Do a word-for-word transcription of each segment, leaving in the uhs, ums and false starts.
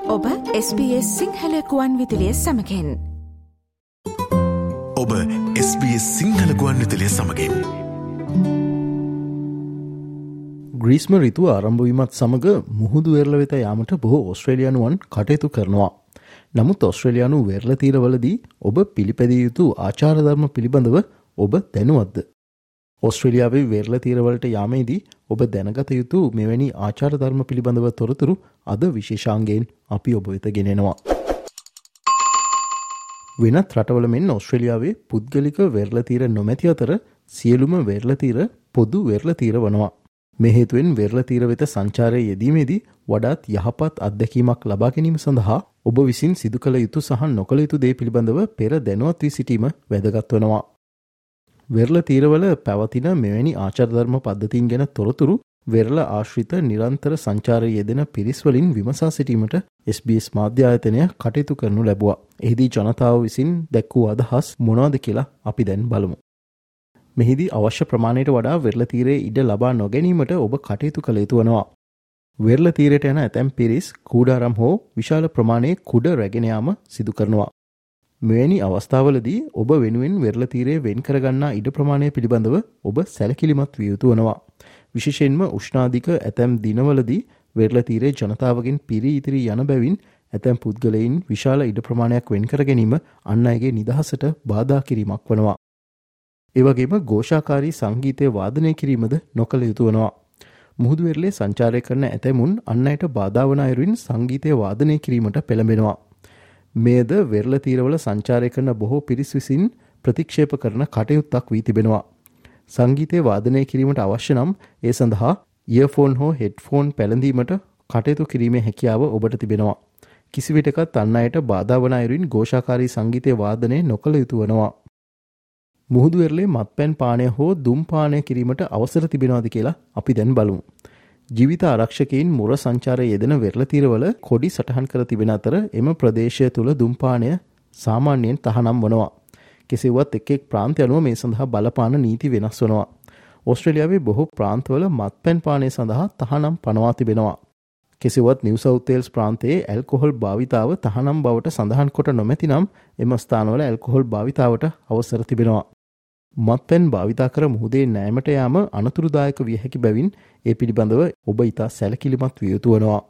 ඔබ S B S Sinhala ගුවන් විදුලිය සමගින්. ඔබ එස් බී එස් සිංහල ගුවන් විදුලිය සමගින්. ග්‍රීස්ම ඍතුව ආරම්භ වීමත් සමග මුහුදු වෙරළ වෙත යාමට බොහෝ ඕස්ට්‍රේලියානුවන් කටයුතු කරනවා. නමුත් ඕස්ට්‍රේලියානු වෙරළ තීරවලදී ඔබ පිළිපැදිය යුතු ආචාර ධර්ම පිළිබඳව ඔබ දැනුවත්ද? ඕස්ට්‍රේලියාවේ වෙරළ තීරවලට යාමේදී ඔබ දැනගත යුතු මෙවැනි ආචාර ධර්ම පිළිබඳව තොරතුරු අද විශේෂාංගයෙන් අපි ඔබ වෙත ගෙනෙනවා. වෙනත් රටවල මෙන් ඕස්ට්‍රේලියාවේ පුද්ගලික වෙරළ තීර නොමැති අතර සියලුම වෙරළ තීර පොදු වෙරළ තීර වනවා. මේ හේතුවෙන් වෙරළ තීර වෙත සංචාරයේ යෙදීමේදී වඩාත් යහපත් අත්දැකීමක් ලබා ගැනීම සඳහා ඔබ විසින් සිදු කළ යුතු සහ නොකළ යුතු දේ පිළිබඳව පෙර දැනුවත් වී සිටීම වැදගත් වෙනවා. වෙරළ තීරවල පැවතින මෙවැනි ආචාර ධර්ම පද්ධතීන් ගැන තොරතුරු වෙරළ ආශ්‍රිත නිරන්තර සංචාරයේ යෙදෙන පිරිස් වලින් විමසා සිටීමට එස් බී එස් මාධ්‍ය ආයතනය කටයුතු කරනු ලැබුවා. එහිදී ජනතාව විසින් දැක් වූ අදහස් මොනවාද කියලා අපි දැන් බලමු. මෙහිදී අවශ්‍ය ප්‍රමාණයට වඩා වෙරළ තීරයේ ඉඩ ලබා නොගැනීමට ඔබ කටයුතු කළ යුතු වෙනවා. වෙරළ තීරයට යන ඇතැම් පිරිස් කූඩාරම් හෝ විශාල ප්‍රමාණයේ කුඩ රැගෙන යාම සිදු කරනවා. මෙවැනි අවස්ථාවලදී ඔබ වෙනුවෙන් වෙරළ තීරයේ වෙන් කරගන්නා ඉඩ ප්‍රමාණය පිළිබඳව ඔබ සැලකිලිමත් විය යුතු වෙනවා. විශේෂයෙන්ම උෂ්ණාධික ඇතැම් දිනවලදී වෙරළ තීරයේ ජනතාවගෙන් පිරී ඉතිරී යන බැවින් ඇතැම් පුද්ගලයින් විශාල ඉඩ ප්‍රමාණයක් වෙන් කර ගැනීම අන් අයගේ නිදහසට බාධා කිරීමක් වනවා. ඒ වගේම ഘോഷාකාරී සංගීතය වාදනය කිරීමද නොකළ යුතු වෙනවා. මුහුදු වෙරළේ සංචාරය කරන ඇතැමුන් අන් අයට බාධා වන අයුරින් සංගීතය වාදනය කිරීමට පෙළඹෙනවා. මෙයද වෙරළ තීරවල සංචාරය කරන බොහෝ පිරිස් විසින් ප්‍රතික්ෂේප කරන කටයුත්තක් වී තිබෙනවා. සංගීතය වාදනය කිරීමට අවශ්‍ය නම් ඒ සඳහා ඉයර්ෆෝන් හෝ හෙඩ්ෆෝන් පැළඳීමට කටයුතු කිරීමේ හැකියාව ඔබට තිබෙනවා. කිසිවිටකත් අන් අයට බාධා වන අයුරින් ഘോഷාකාරී සංගීතය වාදනය නොකළ යුතු වෙනවා. මුහුදු වෙරළේ මත්පැන් පානය හෝ දුම් පානය කිරීමට අවසර තිබෙනවාද කියලා අපි දැන් බලමු. ජීවිත ආරක්ෂකයින් මුර සංචාරයේ යෙදෙන වෙරළ තීරවල කොඩි සටහන් කර තිබෙන අතර එම ප්‍රදේශය තුල දුම් පානය සාමාන්‍යයෙන් තහනම් වනවා. කෙසේ වුවත් එක් එක් ප්‍රාන්ත අනුව මේ සඳහා බලපාන නීති වෙනස් වෙනවා. ඕස්ට්‍රේලියාවේ බොහෝ ප්‍රාන්තවල මත්පැන් පානය සඳහා තහනම් පනවා තිබෙනවා. කෙසේ වුවත් නිව් සවුත් වේල්ස් ප්‍රාන්තයේ ඇල්කොහොල් භාවිතාව තහනම් බවට සඳහන් කොට නොමැති නම් එම ස්ථානවල ඇල්කොහොල් භාවිතාවට අවසර තිබෙනවා. මත්පැන් භාවිතා කර මුහුදේ නෑමට යාම අනතුරුදායක විය හැකි බැවින් ඒ පිළිබඳව ඔබ ඉතා සැලකිලිමත් විය යුතු වෙනවා.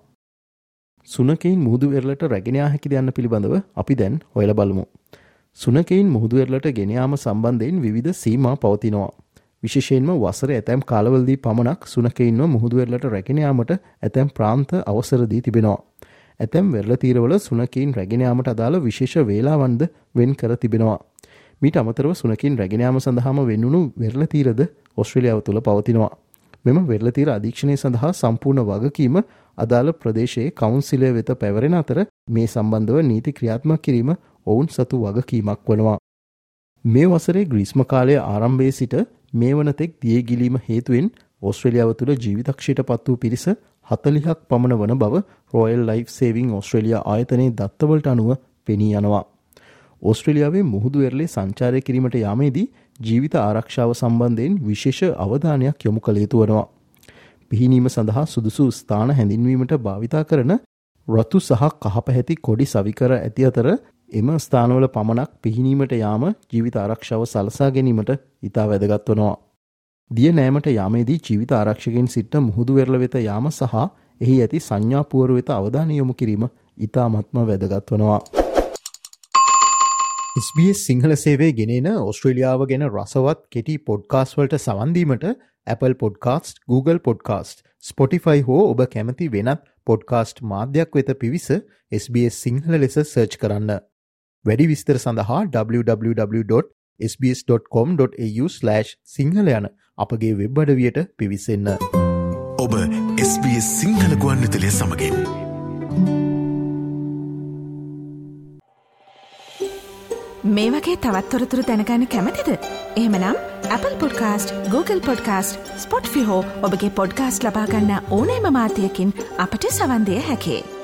සුනකයින් මුහුදු වෙරළට රැගෙන යා හැකිද යන්න පිළිබඳව අපි දැන් හොයලා බලමු. සුනකයින් මුහුදු වෙරළට ගෙන යාම සම්බන්ධයෙන් විවිධ සීමා පවතිනවා. විශේෂයෙන්ම වසරේ ඇතැම් කාලවලදී පමණක් සුනකයින්ව මුහුදු වෙරළට රැගෙන යාමට ඇතැම් ප්‍රාන්ත අවසර දී තිබෙනවා. ඇතැම් වෙරළ තීරවල සුනකයින් රැගෙන යාමට අදාළ විශේෂ වේලාවන්ද වෙන් කර තිබෙනවා. මීට අමතරව සුනකින් රැගෙන යාම සඳහාම වෙන්නුණු වෙරළ තීරද ඕස්ට්‍රේලියාව තුළ පවතිනවා. මෙම වෙරළ තීර අධීක්ෂණය සඳහා සම්පූර්ණ වගකීම අදාළ ප්‍රදේශයේ කවුන්සිලය වෙත පැවරෙන අතර මේ සම්බන්ධව නීති ක්‍රියාත්මක කිරීම ඔවුන් සතු වගකීමක් වනවා. මේ වසරේ ග්‍රීස්ම කාලය ආරම්භයේ සිට මේ වනතෙක් දිය ගිලීම හේතුවෙන් ඕස්ට්‍රේලියාව තුළ ජීවිතක්ෂයට පත් වූ පිරිස හතළිහක් පමණ වන බව රොයල් ලයිෆ් සේවිං ඕස්ට්‍රේලියා ආයතනයේ දත්තවලට අනුව පෙනී යනවා. ඕස්ට්‍රේලියාවේ මුහුදු වෙරළේ සංචාරය කිරීමට යාමේදී ජීවිත ආරක්ෂාව සම්බන්ධයෙන් විශේෂ අවධානයක් යොමු කළ යුතු වෙනවා. පිහිනීම සඳහා සුදුසු ස්ථාන හැඳින්වීමට භාවිතා කරන රතු සහ කහපැහැති කොඩි සවිකර ඇති අතර එම ස්ථානවල පමණක් පිහිනීමට යාම ජීවිත ආරක්ෂාව සලසා ගැනීමට ඉතා වැදගත් වෙනවා. දිය නෑමට යාමේදී ජීවිත ආරක්ෂකයන් සිට මුහුදු වෙරළ වෙත යාම සහ එහි ඇති සංඥා පුවරු වෙත අවධානය යොමු කිරීම ඉතාමත්ම වැදගත් වෙනවා. එස් බී එස් සිංහල සේවයේ ගෙනෙන ඕස්ට්‍රේලියාව ගැන රසවත් කෙටි පොඩ්කාස්ට් වලට සවන් දීමට Apple Podcast, Google Podcast, Spotify හෝ ඔබ කැමති වෙනත් පොඩ්කාස්ට් මාධ්‍යයක් වෙත පිවිස එස් බී එස් සිංහල ලෙස සර්ච් කරන්න. වැඩි විස්තර සඳහා double-u double-u double-u dot s b s dot com dot a u slash Sinhala යන අපගේ වෙබ් අඩවියට පිවිසෙන්න. ඔබ එස් බී එස් සිංහල ගුවන්විදුලිය සමගින්. මේ වගේ තවත් තොරතුරු දැනගන්න කැමතිද? එහෙමනම් Apple Podcast, Google Podcast, Spotify හෝ ඔබගේ පොඩ්කාස්ට් ලබා ගන්න ඕනෑම මාධ්‍යයකින් අපට සවන් දිය හැකියි.